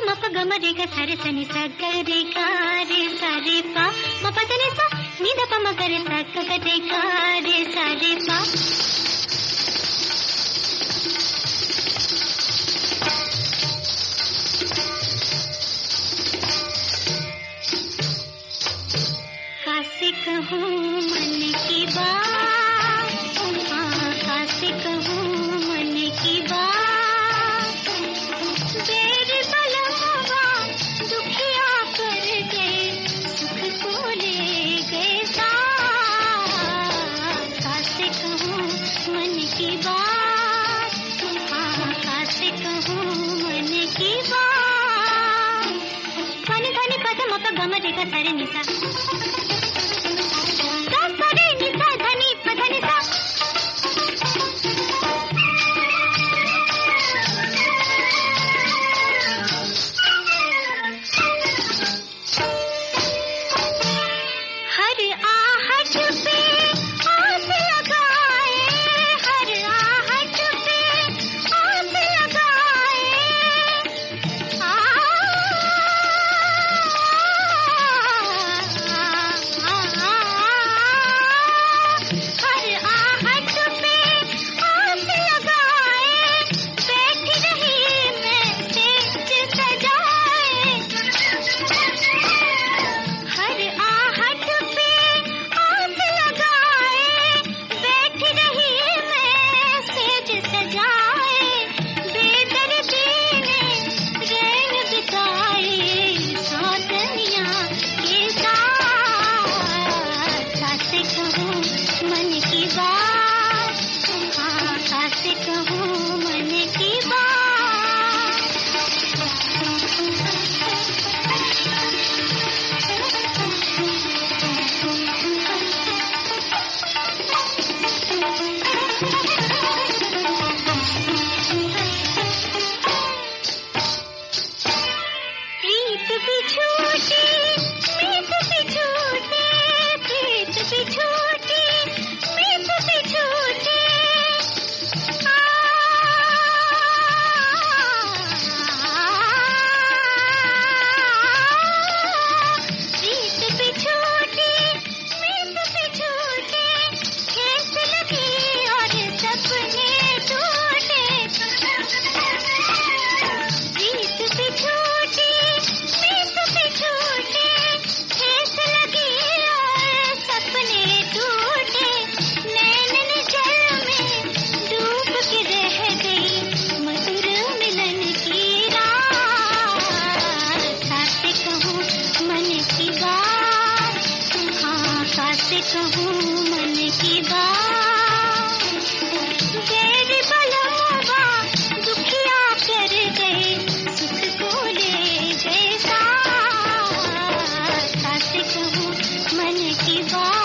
मप गमरे ग सरे सनि स ग रे गा रे सा रे पा म प ध नि सा नि ध प म ग रे सा ग ग रे गा रे सा रे पा। कासे कहूँ मन की बात, हाँ कासे कहूँ मन की बात, बेरी बलवा दुखिया कर गए सुख को ले गए साथ। कासे कहूँ मन की बात, हाँ कासे कहूँ मन की बात। धनी धनी पद मप गम रे ग सरे नि सा कहूँ मन की बात, बेरी बलवा दुखिया कर गए सुख को ले गए साथ। कासे कहूँ मन की बात।